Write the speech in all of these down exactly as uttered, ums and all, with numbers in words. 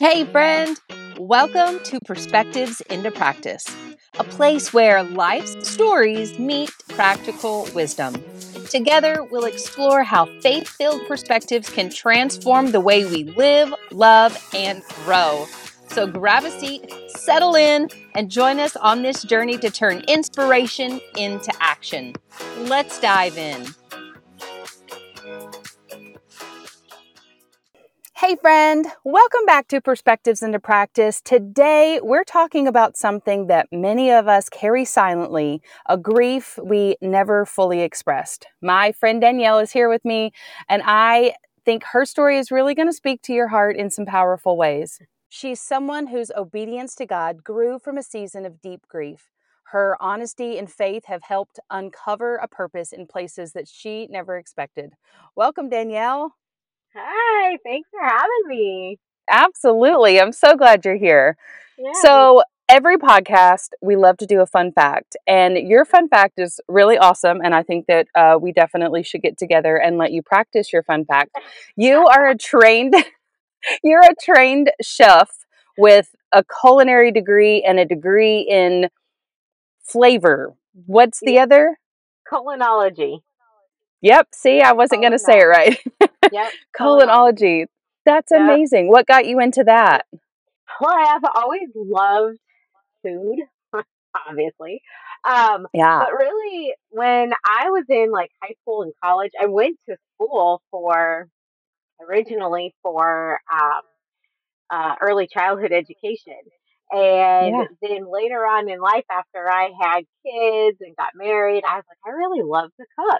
Hey, friend! Welcome to Perspectives into Practice, a place where life's stories meet practical wisdom. Together, we'll explore how faith-filled perspectives can transform the way we live, love, and grow. So grab a seat, settle in, and join us on this journey to turn inspiration into action. Let's dive in. Hey friend, welcome back to Perspectives into Practice. Today we're talking about something that many of us carry silently, a grief we never fully expressed. My friend Danielle is here with me, and I think her story is really going to speak to your heart in some powerful ways. She's someone whose obedience to God grew from a season of deep grief. Her honesty and faith have helped uncover a purpose in places that she never expected. Welcome, Danielle. Hi, thanks for having me. Absolutely. I'm so glad you're here. Yeah, me. So, every podcast, we love to do a fun fact. And your fun fact is really awesome. And I think that uh, we definitely should get together and let you practice your fun fact. You are a trained, you're a trained chef with a culinary degree and a degree in flavor. What's the Yeah, other? culinology. Yep. See, I wasn't going to say it Culinology. right. Yep, culinology. Culinology. That's Yep. amazing. What got you into that? Well, I have always loved food, obviously. Um, Yeah. but really, when I was in like high school and college, I went to school for originally for um, uh, early childhood education. And Yeah. then later on in life, after I had kids and got married, I was like, I really love to cook.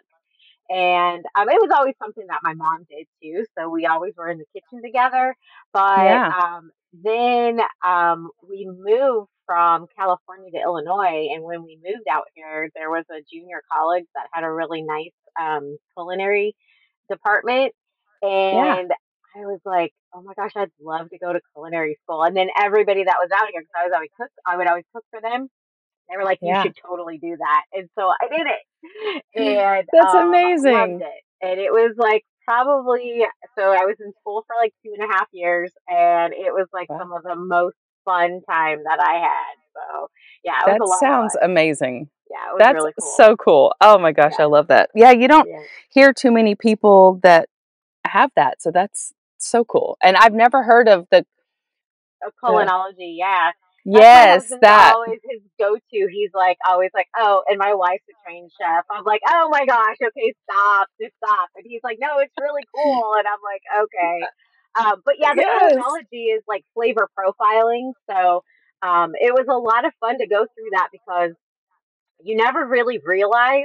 And um, it was always something that my mom did too. So we always were in the kitchen together. But Yeah. um, then um, we moved from California to Illinois. And when we moved out here, there was a junior college that had a really nice um, culinary department. Yeah. And I was like, oh my gosh, I'd love to go to culinary school. And then everybody that was out here, because I was always cook, I would always cook for them. They were like, you Yeah. should totally do that. And so I did it. And That's um, loved amazing. it. And it was like probably, so I was in school for like two and a half years. And it was like Wow. some of the most fun time that I had. So yeah, it was a That lot of sounds fun. amazing. Yeah, it was That's really cool. so cool. Oh my gosh, I Yeah. love that. Yeah, you don't Yeah. hear too many people that have that. So that's so cool. And I've never heard of the Of the culinology, yeah. That's my yes, husband's that. always his go-to. He's like always like, oh, and my wife's a trained chef. I'm like, oh my gosh, okay, stop, just stop. And he's like, no, it's really cool. And I'm like, okay. Um, but yeah, the Yes. culinology is like flavor profiling. So um, it was a lot of fun to go through that because you never really realize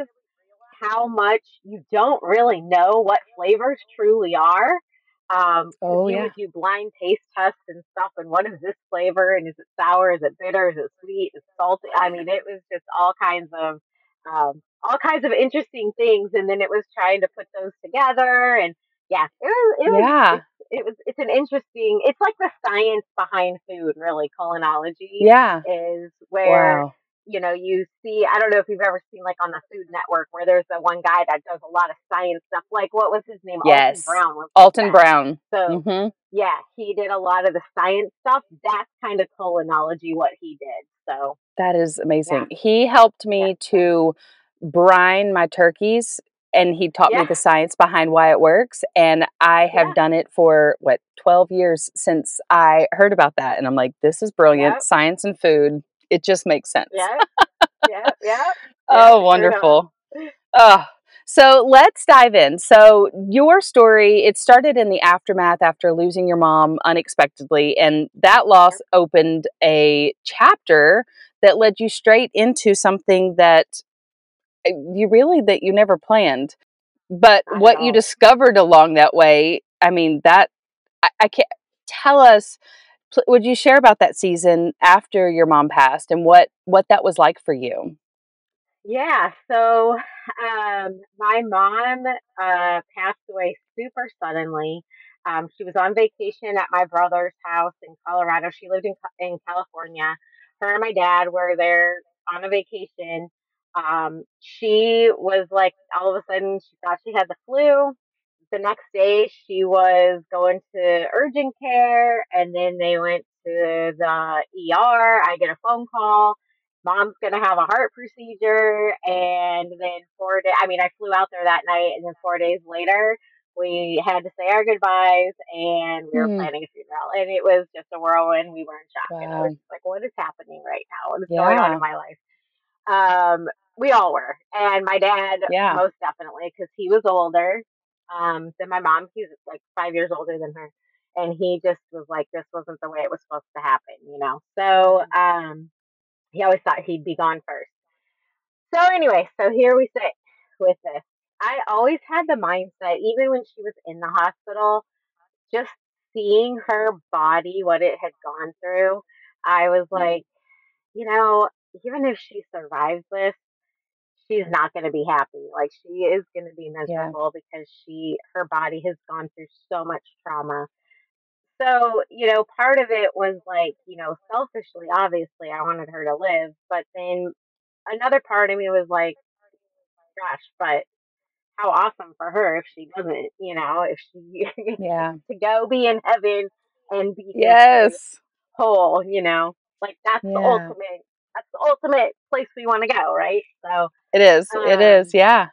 how much you don't really know what flavors truly are. Um, because Oh you yeah. would do blind taste tests and stuff, and what is this flavor? And is it sour? Is it bitter? Is it sweet? Is it salty? I mean, it was just all kinds of um, all kinds of interesting things, and then it was trying to put those together, and yeah, it was it was Yeah. it's it was it's an interesting. It's like the science behind food, really. Culinology Yeah. is where Wow. you know, you see, I don't know if you've ever seen like on the Food Network where there's the one guy that does a lot of science stuff. Like, what was his name? Alton Yes. Brown was like Alton that. Brown. So, Mhm. yeah, he did a lot of the science stuff. That's kind of culinology, what he did. So, That is yeah, amazing. He helped yeah, me to brine my turkeys, and he taught me yeah, the science behind why it works. And I have yeah, done it for what, twelve years since I heard about that. And I'm like, this is brilliant. yep, Science and food. It just makes sense. yep, yep, yep, yep, Oh, sure does. wonderful. Oh, so let's dive in. So, your story, it started in the aftermath after losing your mom unexpectedly, and that loss Yep, opened a chapter that led you straight into something that uh, you really that you never planned. But not at what you all. discovered along that way, I mean, that I, I can't tell us. pl- Would you share about that season after your mom passed and what what that was like for you? Yeah, so um, my mom uh, passed away super suddenly. Um, she was on vacation at my brother's house in Colorado. She lived in Ca- in California. Her and my dad were there on a vacation. Um, she was like, all of a sudden, she thought she had the flu. the next day she was going to urgent care, and then they went to the E R. I get a phone call. Mom's gonna have a heart procedure, and then four days. I mean, I flew out there that night, and then four days later, we had to say our goodbyes, and we were Hmm. planning a funeral, and it was just a whirlwind. We were in shock, and it was Wow. just like, what is happening right now? What is going on in Yeah. my life? Um, we all were, and my dad Yeah. most definitely, because he was older um, than my mom. He's like five years older than her, and he just was like, this wasn't the way it was supposed to happen, you know. So um, he always thought he'd be gone first. So anyway, so here we sit with this. I always had the mindset, even when she was in the hospital, just seeing her body, what it had gone through. I was like, you know, even if she survives this, she's not going to be happy. Like she is going to be Yeah. miserable because she her body has gone through so much trauma. So, you know, part of it was like, you know, selfishly, obviously, I wanted her to live, but then another part of me was like, gosh, but how awesome for her if she doesn't, you know, if she Yeah. to go be in heaven and be considered Yes. whole, you know, like that's the Yeah. ultimate, that's the ultimate place we want to go, right? So, It is. It is. um, Yeah.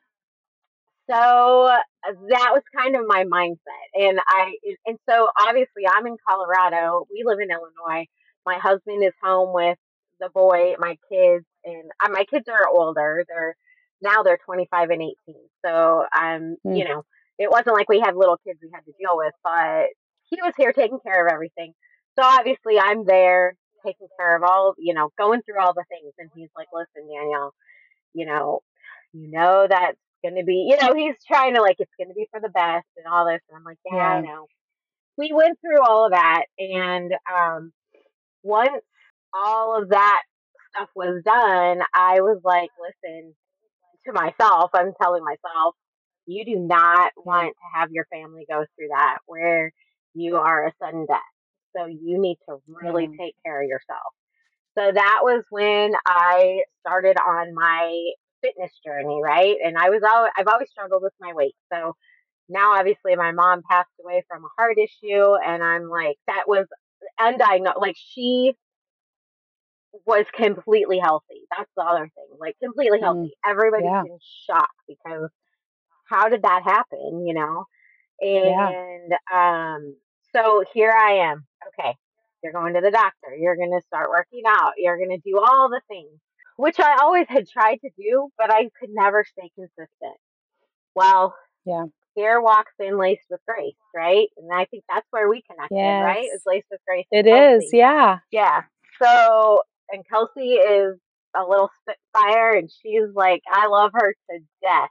so uh, that was kind of my mindset, and I, and so obviously I'm in Colorado. We live in Illinois. My husband is home with the boy, my kids, and uh, my kids are older. They're now they're twenty-five and eighteen. So um, Mm. you know, it wasn't like we had little kids we had to deal with, but he was here taking care of everything. So obviously I'm there taking care of all, you know, going through all the things, and he's like, "Listen, Danielle, you know, you know that's going to be, you know, he's trying to like, it's going to be for the best and all this." And I'm like, yeah, I Yeah. know. We went through all of that. And um, once all of that stuff was done, I was like, listen, to myself, I'm telling myself, you do not Yeah. want to have your family go through that where you are a sudden death. So you need to really Yeah. take care of yourself. So that was when I started on my fitness journey, right? And I was always, I've always struggled with my weight. So now obviously my mom passed away from a heart issue, and I'm like, that was undiagnosed. Like she was completely healthy. That's the other thing. Like completely Mm. healthy. Everybody's Yeah. in shock because how did that happen, you know? Yeah. And um so here I am. Okay. You're going to the doctor. You're going to start working out. You're going to do all the things, which I always had tried to do, but I could never stay consistent. Well, Yeah. here walks in Laced with Grace, right? And I think that's where we connected, right? It was Yes. Laced with Grace and It is. Kelsey. Yeah. Yeah. So, and Kelsey is a little spitfire, and she's like, I love her to death.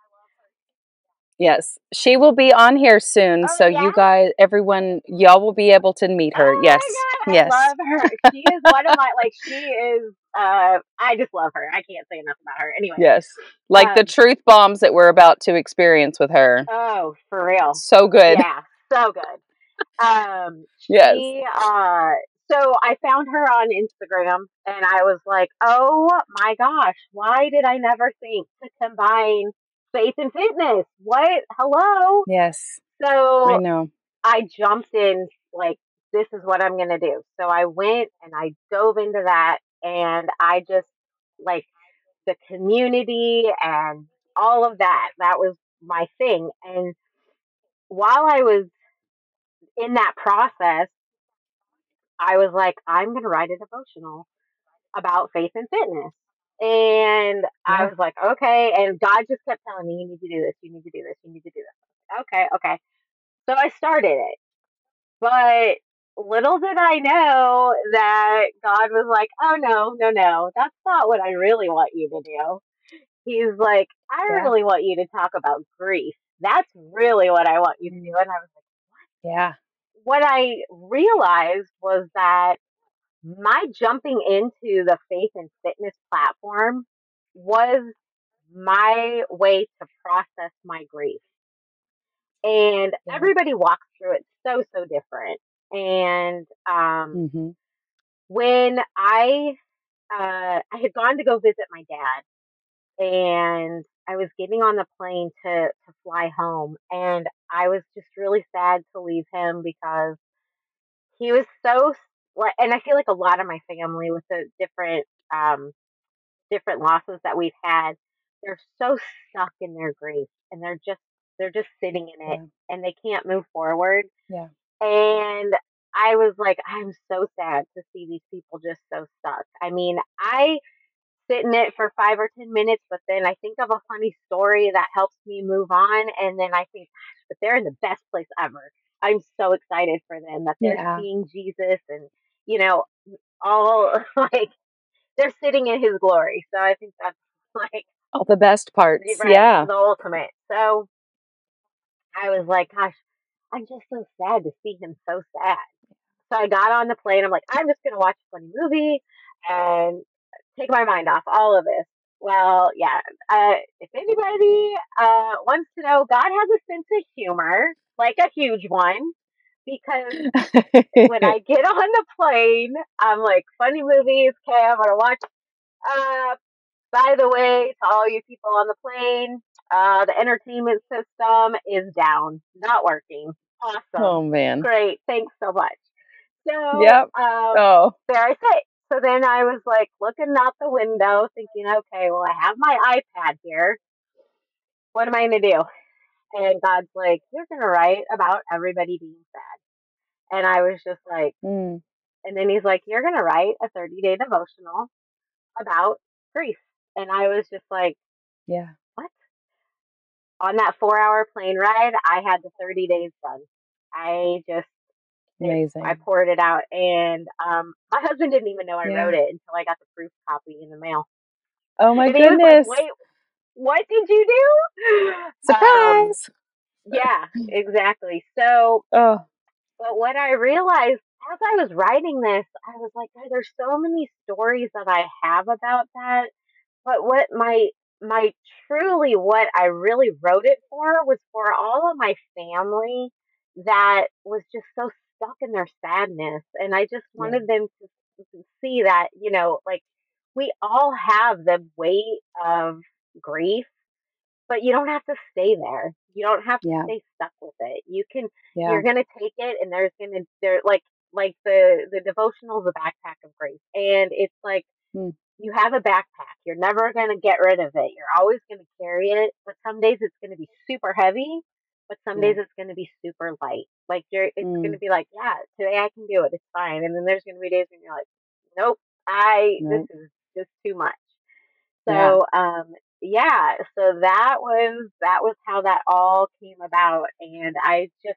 Yes. She will be on here soon. Oh, So yeah. you guys, everyone, y'all will be able to meet her. Oh my Yes. God, I Yes. love her. She is one of my, like, she is, uh, I just love her. I can't say enough about her. Anyway, Yes. Like the um, truth bombs that we're about to experience with her. oh, for real. So good. Yeah, so good. Um, Yes. she, uh, so I found her on Instagram, and I was like, oh my gosh, why did I never think to combine faith and fitness? What? Hello? Yes. I So know. I jumped in like, this is what I'm gonna do. So I went and I dove into that, and I just like the community and all of that. That was my thing. And while I was in that process, I was like, I'm gonna write a devotional about faith and fitness. And I Yeah. was like, okay. And God just kept telling me, you need to do this, you need to do this, you need to do this. Okay, okay. So I started it. But little did I know that God was like, oh, no, no, no, that's not what I really want you to do. He's like, I Yeah. really want you to talk about grief. That's really what I want you to do. Mm. And I was like, Yeah. what I realized was that my jumping into the faith and fitness platform was my way to process my grief. And Yeah. everybody walks through it so, so different. And um, Mm-hmm. when I uh, I had gone to go visit my dad, and I was getting on the plane to to fly home, and I was just really sad to leave him because he was so like, and I feel like a lot of my family with the different um different losses that we've had, they're so stuck in their grief and they're just they're just sitting in it Yeah. and they can't move forward. Yeah. And I was like, I'm so sad to see these people just so stuck. I mean, I sit in it for five or ten minutes, but then I think of a funny story that helps me move on, and then I think, gosh, but they're in the best place ever. I'm so excited for them that they're Yeah. seeing Jesus and, you know, all like they're sitting in his glory. So I think that's like All the best parts. right, Yeah. the ultimate. So I was like, gosh, I'm just so sad to see him so sad. So I got on the plane. I'm like, I'm just gonna watch a funny movie and take my mind off all of this. Well, yeah. Uh, if anybody uh, wants to know, God has a sense of humor, like a huge one, because when I get on the plane, I'm like, funny movies. Okay, I'm gonna watch. Uh, by the way, to all you people on the plane, uh, the entertainment system is down, not working. Awesome, Oh, man. great, thanks so much. So, Yep. um, Oh. there I sit. So then I was like looking out the window, thinking, okay, well, I have my iPad here. What am I going to do? And God's like, you're going to write about everybody being sad. And I was just like, Mm. and then he's like, you're going to write a thirty day devotional about grief. And I was just like, Yeah. what? On that four hour plane ride, I had the thirty days done. I just, it, I Amazing. poured it out. And um, my husband didn't even know I wrote Yeah. it until I got the proof copy in the mail. Oh my And he was like, goodness. wait, what did you do? Um, Surprise. yeah, exactly. So, Oh, but what I realized as I was writing this, I was like, "God, there's so many stories that I have about that. But what my my truly what I really wrote it for was for all of my family that was just so stuck in their sadness, and I just yeah. wanted them to, to see that you know, like we all have the weight of grief, but you don't have to stay there. You don't have to Yeah. stay stuck with it. You can Yeah. you're gonna take it and there's gonna there like like the the devotional is a backpack of grace. And it's like Mm. you have a backpack. You're never gonna get rid of it. You're always gonna carry it. But some days it's gonna be super heavy, but some Yeah. days it's gonna be super light. Like you're it's gonna Mm. be like, yeah, today I can do it, it's fine. And then there's gonna be days when you're like, nope, I this Right. is just too much. Yeah. So, um, yeah, so that was that was how that all came about, and I just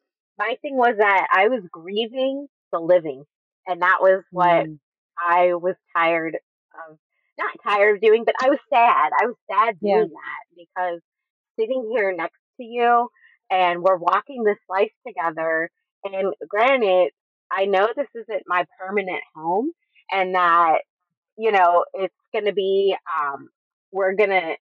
my thing was that I was grieving the living, and that was what Mm. I was tired of. Not tired of doing, but I was sad. I was sad Yeah. doing that because sitting here next to you, and we're walking this life together. And granted, I know this isn't my permanent home, and that you know, it's going to be, um, we're going to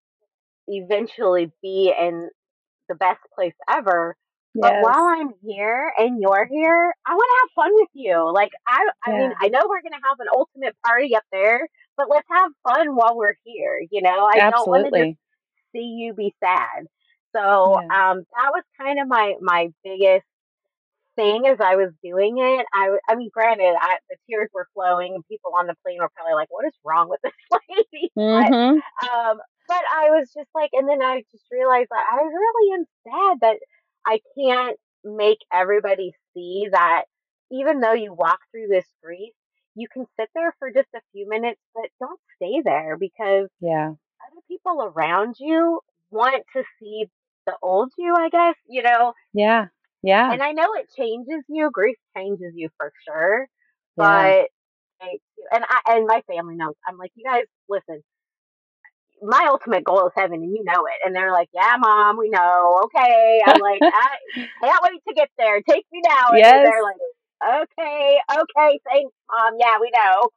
eventually be in the best place ever. But while Yes. I'm here and you're here, I want to have fun with you. Like I, I mean, Yeah. I know we're going to have an ultimate party up there, but let's have fun while we're here. You know, I don't want to just Absolutely. see you be sad. So Yeah. um, that was kind of my my biggest thing as I was doing it. I, w- I mean, granted, I, the tears were flowing, and people on the plane were probably like, "What is wrong with this lady?" Mm-hmm. But, um, but I was just like, and then I just realized that I really am sad that I can't make everybody see that even though you walk through this grief, you can sit there for just a few minutes, but don't stay there because Yeah. other people around you want to see the old you, I guess, you know, Yeah. Yeah. and I know it changes you. Grief changes you for sure. Yeah. But I, and I and my family knows. I'm like, you guys, listen. My ultimate goal is heaven, and you know it. And they're like, yeah, mom, we know. Okay. I'm like, I can't wait to get there. Take me now. And then Yes. they're like, okay, okay, thanks, mom. Yeah, we know.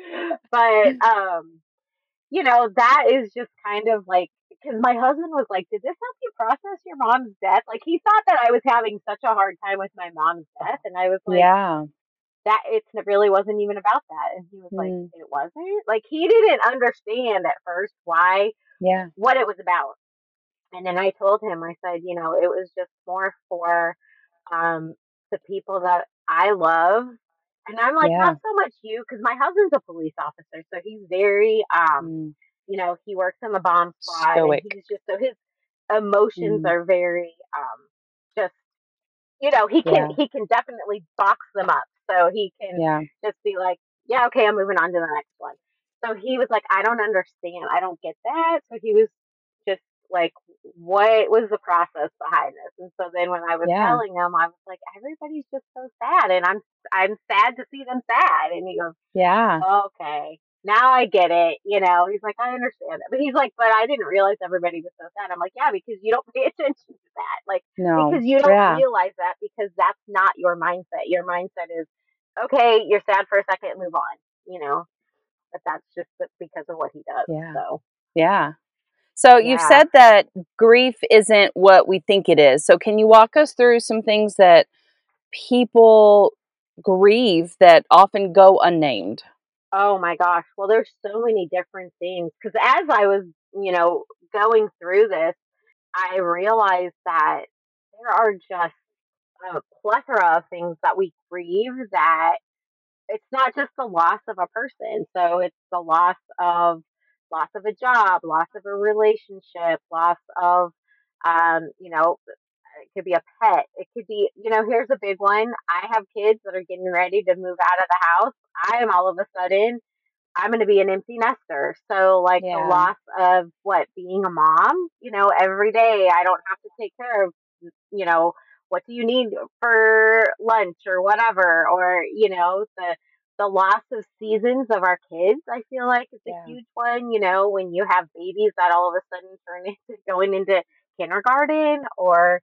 But um, you know, that is just kind of like because my husband was like, "Did this help you process your mom's death?" Like he thought that I was having such a hard time with my mom's death, and I was like, Yeah. "That it's it really wasn't even about that." And he was like, Mm. "It wasn't." Like he didn't understand at first why Yeah. what it was about. And then I told him, I said, you know, it was just more for um, the people that I love. And I'm like, not Yeah. so much you, because my husband's a police officer, so he's very, um, Mm. you know, he works in the bomb squad, and Stoic. he's just so his emotions Mm. are very um, just, you know, he can Yeah. he can definitely box them up, so he can Yeah. just be like, yeah, okay, I'm moving on to the next one. So he was like, I don't understand, I don't get that. So he was just like, what was the process behind this? And so then when I was Yeah. telling him, I was like, everybody's just so sad, and I'm I'm sad to see them sad. And he goes, Yeah. okay, now I get it. You know, he's like, I understand it. But he's like, but I didn't realize everybody was so sad. I'm like, yeah, because you don't pay attention to that. Like, No. because you don't Yeah. realize that because that's not your mindset. Your mindset is, okay, you're sad for a second, move on, you know, but that's just because of what he does. Yeah. So, Yeah. So you've yeah. said that grief isn't what we think it is. So can you walk us through some things that people grieve that often go unnamed? Oh my gosh. Well, there's so many different things. Because as I was, you know, going through this, I realized that there are just a plethora of things that we grieve that it's not just the loss of a person. So it's the loss of loss of a job, loss of a relationship, loss of um, you know, it could be a pet. It could be, you know, here's a big one. I have kids that are getting ready to move out of the house. I am all of a sudden I'm going to be an empty nester. So, like the Yeah. loss of what being a mom, you know, every day I don't have to take care of, you know, what do you need for lunch or whatever, or, you know, the, the loss of seasons of our kids, I feel like is a Yeah. huge one. You know, when you have babies that all of a sudden turn into going into kindergarten or,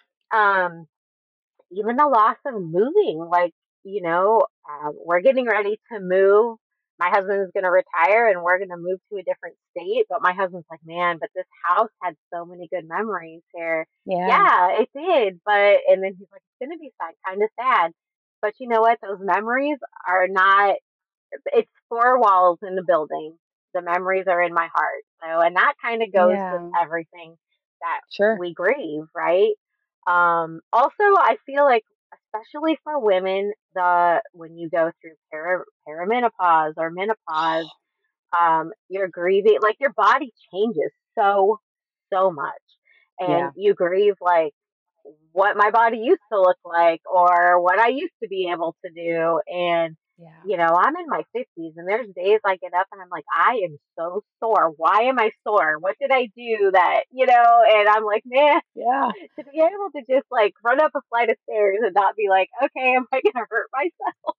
um, even the loss of moving, like, you know, um, we're getting ready to move. My husband's going to retire and we're going to move to a different state. But my husband's like, man, but this house had so many good memories here. Yeah. Yeah, it did. But, and then he's like, it's going to be sad, kind of sad. But you know what? Those memories are not, it's four walls in the building. The memories are in my heart. So, and that kind of goes with Yeah. everything that Sure. we grieve, right? Um, also, I feel like, especially for women, the when you go through para, perimenopause or menopause, um, you're grieving, like your body changes so, so much. And Yeah. you grieve like what my body used to look like or what I used to be able to do. And, Yeah. you know, I'm in my fifties and there's days I get up and I'm like, I am so sore. Why am I sore? What did I do that, you know? And I'm like, man, Yeah. to be able to just like run up a flight of stairs and not be like, okay, am I going to hurt myself?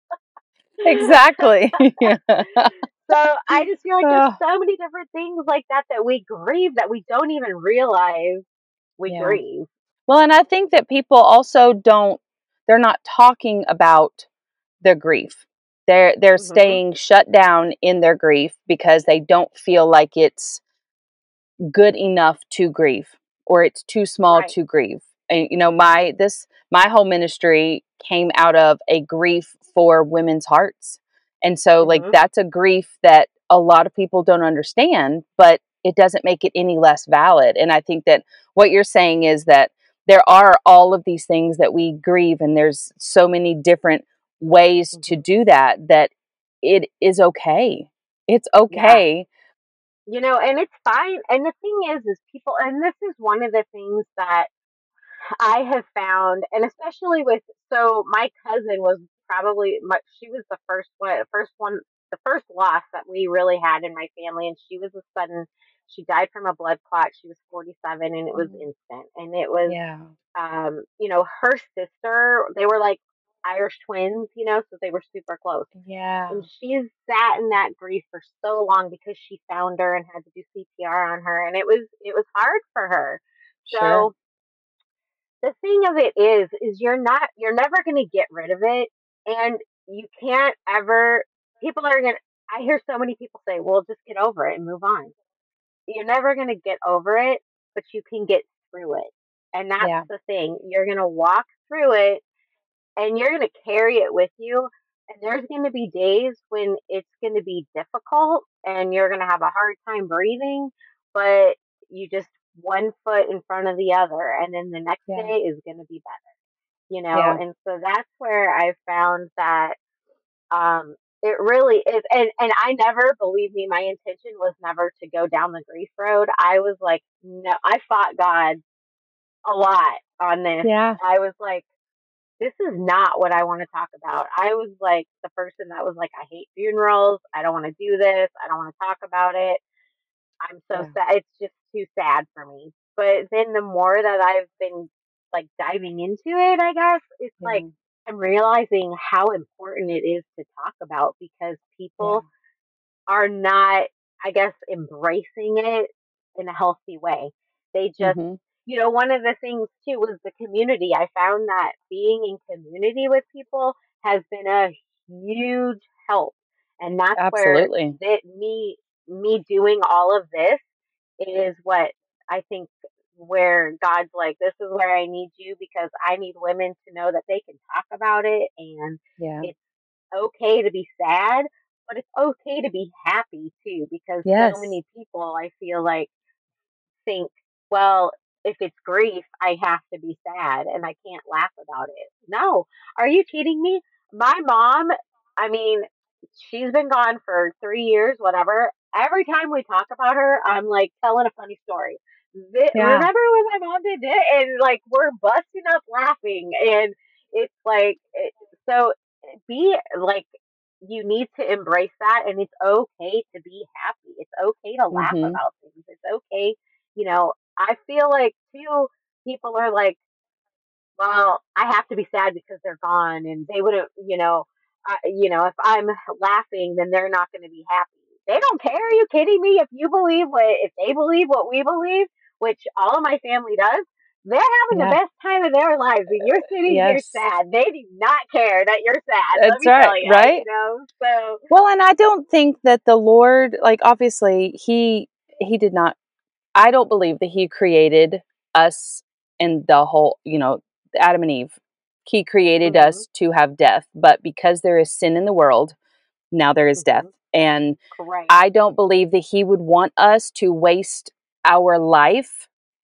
Exactly. Yeah. So I just feel like there's Uh, so many different things like that that we grieve that we don't even realize we yeah. grieve. Well, and I think that people also don't they're not talking about their grief. They're they're Hmm. staying shut down in their grief because they don't feel like it's good enough to grieve or it's too small Right. to grieve. And you know, my this my whole ministry came out of a grief for women's hearts. And so like Hmm. that's a grief that a lot of people don't understand, but it doesn't make it any less valid. And I think that what you're saying is that there are all of these things that we grieve and there's so many different ways to Hmm. do that that it is okay. It's Yeah. okay. You know, and it's fine. And the thing is, is people, and this is one of the things that I have found, and especially with, so my cousin was probably my, she was the first one, first one, the first loss that we really had in my family, and she was a sudden, she died from a blood clot. She was forty-seven, and it was Mm. instant, and it was, Yeah. um, you know, her sister, they were like Irish twins, you know, so they were super close. Yeah. And she's sat in that grief for so long because she found her and had to do C P R on her, and it was it was hard for her. Sure. So the thing of it is is you're not you're never going to get rid of it, and you can't ever, people are going to, I hear so many people say, well, just get over it and move on. You're never going to get over it, but you can get through it. And that's Yeah. the thing. You're going to walk through it and you're going to carry it with you. And there's going to be days when it's going to be difficult and you're going to have a hard time breathing, but you just one foot in front of the other, and then the next Yeah. day is going to be better, you know? Yeah. And so that's where I found that um, it really is. And, and I never, believe me, my intention was never to go down the grief road. I was like, no, I fought God a lot on this. Yeah. I was like, this is not what I want to talk about. I was like the person that was like, I hate funerals. I don't want to do this. I don't want to talk about it. I'm so Yeah. sad. It's just too sad for me. But then the more that I've been like diving into it, I guess it's like Yeah. I'm realizing how important it is to talk about because Yeah. people are not, I guess, embracing it in a healthy way. They just, Mm-hmm. you know, one of the things too was the community. I found that being in community with people has been a huge help. And that's where Absolutely. that me me doing all of this is what I think where God's like, this is where I need you because I need women to know that they can talk about it and Yeah. it's okay to be sad, but it's okay to be happy too because so Yes. many people I feel like think, well, if it's grief, I have to be sad and I can't laugh about it. No, are you kidding me? My mom, I mean, she's been gone for three years, whatever. Every time we talk about her, I'm like telling a funny story. Th- Yeah. Remember when my mom did it? And like we're busting up laughing, and it's like, it, so be like, you need to embrace that, and it's okay to be happy. It's okay to laugh Mm-hmm. about things. It's okay, you know. I feel like too, people are like, well, I have to be sad because they're gone, and they wouldn't, you know, I, you know, if I'm laughing, then they're not going to be happy. They don't care. Are you kidding me? If you believe what, if they believe what we believe, which all of my family does, they're having the Yeah. best time of their lives, and you're sitting here Yes. sad. They do not care that you're sad. Let That's me right. tell you, you Right. know. So, Well, and I don't think that the Lord, like, obviously, he he did not. I don't believe that he created us and the whole, you know, Adam and Eve. He created hmm us to have death, but because there is sin in the world, now there is death. hmm And correct. I don't believe that he would want us to waste our life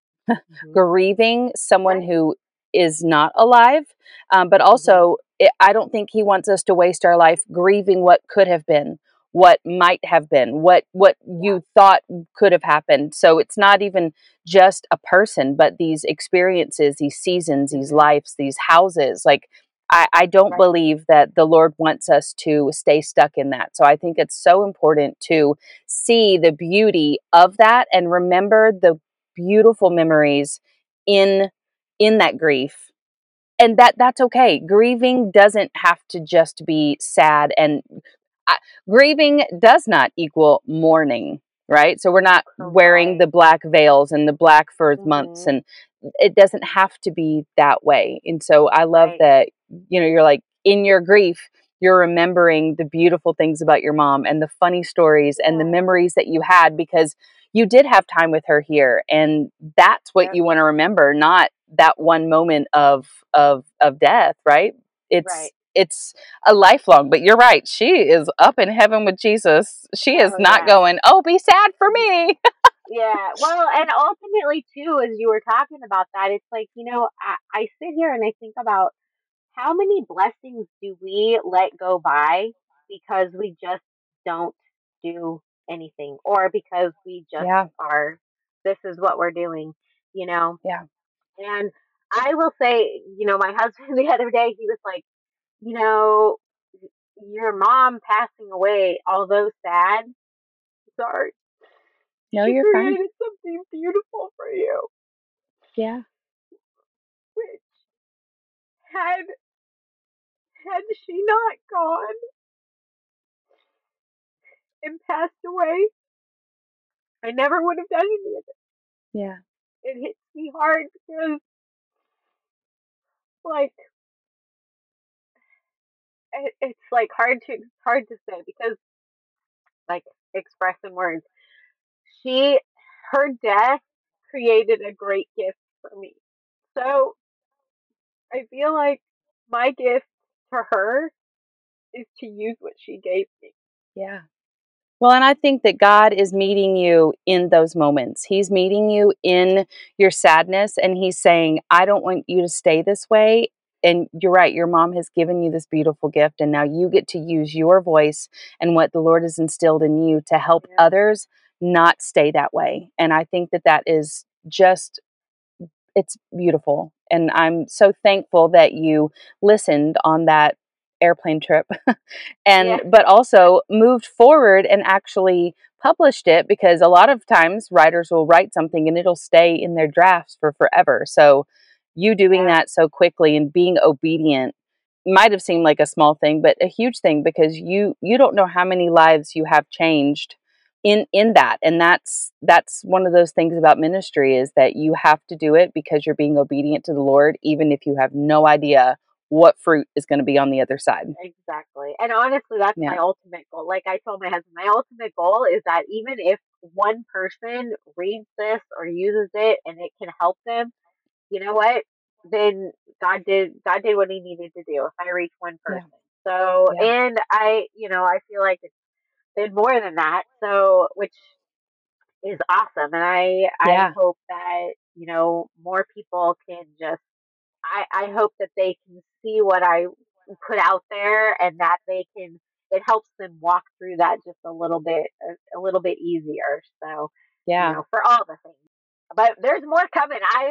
hmm grieving someone Right. who is not alive. Um, but hmm also, it, I don't think he wants us to waste our life grieving what could have been, what might have been, what what Yeah. you thought could have happened. So it's not even just a person, but these experiences, these seasons, these hmm lives, these houses. Like I, I don't Right. believe that the Lord wants us to stay stuck in that. So I think it's so important to see the beauty of that and remember the beautiful memories in in that grief, and that that's okay. Grieving doesn't have to just be sad, and I, grieving does not equal mourning, right? So we're not wearing the Correct. black veils and the black for months, hmm and it doesn't have to be that way. And so I love Right. that, you know, you're like in your grief, you're remembering the beautiful things about your mom and the funny stories and the Yeah. memories that you had because you did have time with her here, and that's what Yep. you want to remember, not that one moment of of of death, right? It's Right. it's a lifelong, but you're right. She is up in heaven with Jesus. She is Oh not yeah. going, oh, be sad for me. Yeah. Well, and ultimately too, as you were talking about that, it's like, you know, I, I sit here and I think about how many blessings do we let go by because we just don't do anything or because we just Yeah, are, this is what we're doing, you know? yeah, And I will say, you know, my husband the other day, he was like, you know, your mom passing away, although sad, sorry, no, she you're fine. created something beautiful for you. Yeah, Which had had she not gone and passed away, I never would have done any of it. yeah, It hits me hard because, like, it, it's like hard to hard to say because, like, express in words. She, her death created a great gift for me. So I feel like my gift to her is to use what she gave me. yeah. Well, and I think that God is meeting you in those moments. He's meeting you in your sadness, and He's saying, I don't want you to stay this way. And you're right, your mom has given you this beautiful gift, and now you get to use your voice and what the Lord has instilled in you to help Yeah. others not stay that way. And I think that that is just, it's beautiful. And I'm so thankful that you listened on that airplane trip Yeah. and but also moved forward and actually published it, because a lot of times writers will write something and it'll stay in their drafts for forever. So you doing Yeah. that so quickly and being obedient might have seemed like a small thing, but a huge thing, because you you don't know how many lives you have changed in in that. And that's that's one of those things about ministry, is that you have to do it because you're being obedient to the Lord, even if you have no idea what fruit is going to be on the other side. Exactly. And honestly, that's Yeah. my ultimate goal. Like I told my husband, my ultimate goal is that even if one person reads this or uses it and it can help them, you know what? Then God did God did what he needed to do if I reach one Yeah. person. So, Yeah. and I, you know, I feel like it's been more than that. So, which is awesome. And I I Yeah. hope that, you know, more people can just I, I hope that they can see what I put out there and that they can it helps them walk through that just a little bit a, a little bit easier. So, you Yeah. know, for all the things. But there's more coming. I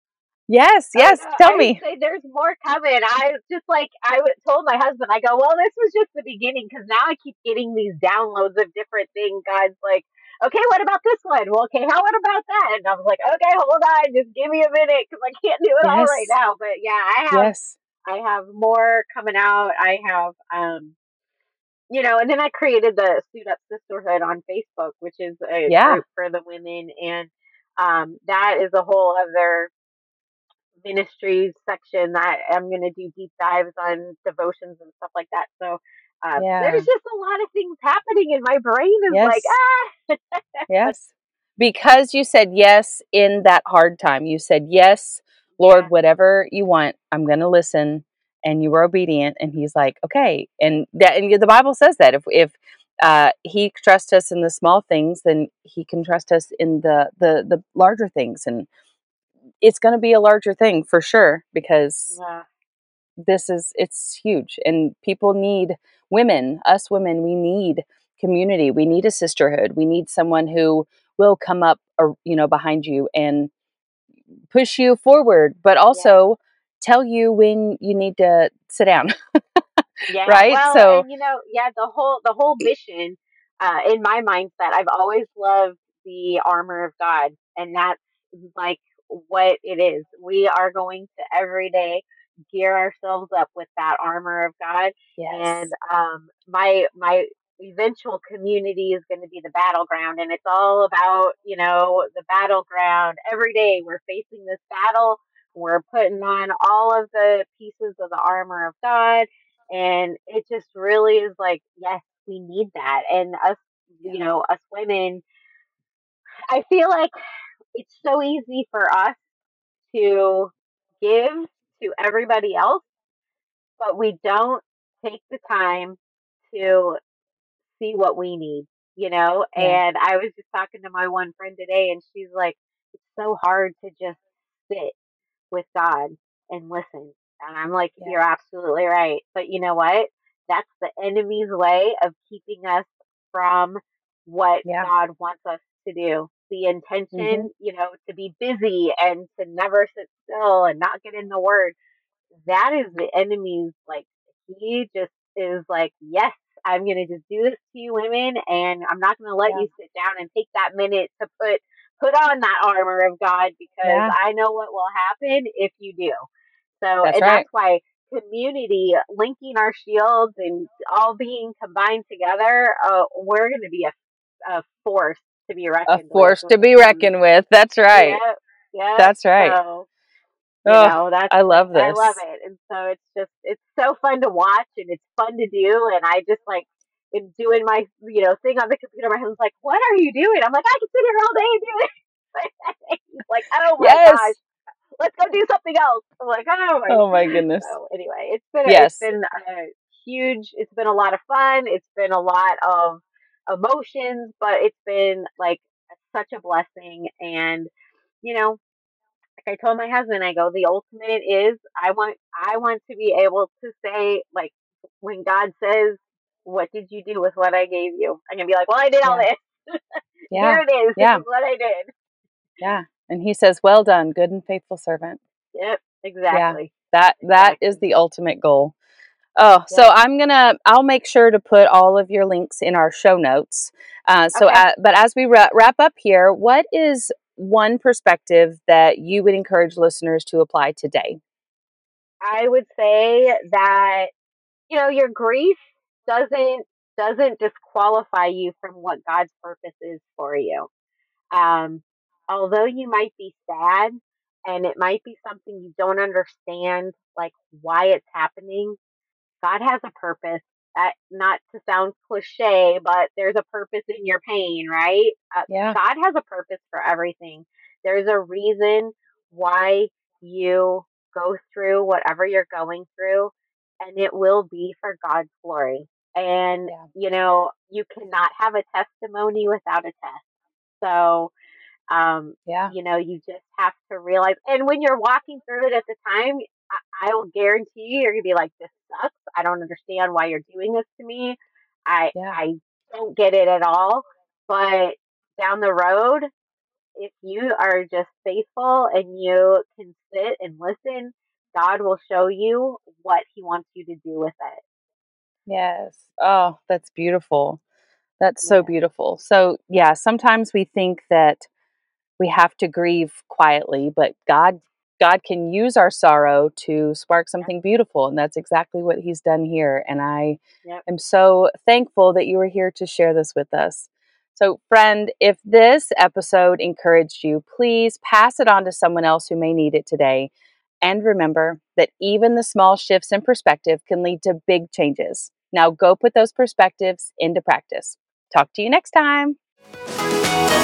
Yes, I yes. know. Tell I would me. say there's more coming. I just like I would, told my husband, I go, well, this was just the beginning because now I keep getting these downloads of different things. God's like, okay, what about this one? Well, okay, how what about that? And I was like, okay, hold on, just give me a minute because I can't do it all right Yes. now. But yeah, I have Yes. I have more coming out. I have um you know, and then I created the Suit Up Sisterhood on Facebook, which is a Yeah. group for the women, and um, that is a whole other ministries section that I'm going to do deep dives on devotions and stuff like that. So um, there's Yeah. just a lot of things happening, and my brain is like, Yes. ah, Yes. Because you said yes in that hard time. You said, yes, Lord, yeah, whatever you want, I'm going to listen. And you were obedient. And He's like, okay. And that, and the Bible says that if, if, uh, He trusts us in the small things, then He can trust us in the the the larger things, and it's going to be a larger thing for sure, because yeah, this is it's huge, and people need women, us women, we need community, we need a sisterhood, we need someone who will come up or you know behind you and push you forward, but yeah. also tell you when you need to sit down. Yeah, Right, well, so and you know, yeah, the whole the whole mission, uh, in my mindset, I've always loved the armor of God, and that's like what it is. We are going to every day gear ourselves up with that armor of God, and yes, um, my my eventual community is going to be the battleground, and it's all about you know the battleground. Every day we're facing this battle. We're putting on all of the pieces of the armor of God, and it just really is like, yes, we need that. And us, you yeah, know, us women, I feel like it's so easy for us to give to everybody else, but we don't take the time to see what we need, you know? yeah, And I was just talking to my one friend today, and she's like, it's so hard to just sit with God and listen. And I'm like, yeah, you're absolutely right. But you know what? That's the enemy's way of keeping us from what yeah, God wants us to do. The mm-hmm, intention, you know, to be busy and to never sit still and not get in the word. That is the enemy's, like, he just is like, yes, I'm going to just do this to you women, and I'm not going to let yeah, you sit down and take that minute to put put on that armor of God, because yeah, I know what will happen if you do. So, that's and right, that's why community, linking our shields and all being combined together, uh, we're going to be a, a force to be a reckoned with force with to the be community. reckoned with, that's right, Yep, yep. that's right. So, you Oh, know, that's I what love I love this. it. And so it's just it's so fun to watch and it's fun to do. And I just like in doing my you know thing on the computer. My husband's like, "What are you doing?" I'm like, "I can sit here all day and do it." He's like, "Oh my gosh, Yes. let's go do something else." I'm like, "Oh my." Oh my goodness. So anyway, it's been it's Yes. been a huge. It's been a lot of fun. It's been a lot of emotions, but it's been like such a blessing. And, you know, like I told my husband, I go, the ultimate is I want, I want to be able to say, like, when God says, what did you do with what I gave you? I can be like, well, I did all Yeah. this. Yeah. Here it is. This Yeah. is what I did. Yeah. And he says, well done, good and faithful servant. Yep. Yeah. Exactly. That that is Exactly. the ultimate goal. Oh, so Yep. I'm gonna, I'll make sure to put all of your links in our show notes. Uh, so, Okay. uh, but as we ra- wrap up here, what is one perspective that you would encourage listeners to apply today? I would say that, you know, your grief doesn't doesn't disqualify you from what God's purpose is for you. Um, Although you might be sad and it might be something you don't understand, like why it's happening, God has a purpose. That, not to sound cliche, but there's a purpose in your pain, right? Uh, Yeah, God has a purpose for everything. There's a reason why you go through whatever you're going through, and it will be for God's glory. And, yeah, you know, you cannot have a testimony without a test. So, um, yeah, you know, you just have to realize, and when you're walking through it at the time, I, I will guarantee you, you're gonna be like, "This sucks. I don't understand why you're doing this to me. I yeah, I don't get it at all." But down the road, if you are just faithful and you can sit and listen, God will show you what He wants you to do with it. yes. Oh, that's beautiful. That's so Yeah. beautiful. So, yeah, sometimes we think that we have to grieve quietly, but God God can use our sorrow to spark Yep. something beautiful, and that's exactly what he's done here. And I Yep. am so thankful that you were here to share this with us. So, friend, if this episode encouraged you, please pass it on to someone else who may need it today. And remember that even the small shifts in perspective can lead to big changes. Now go put those perspectives into practice. Talk to you next time.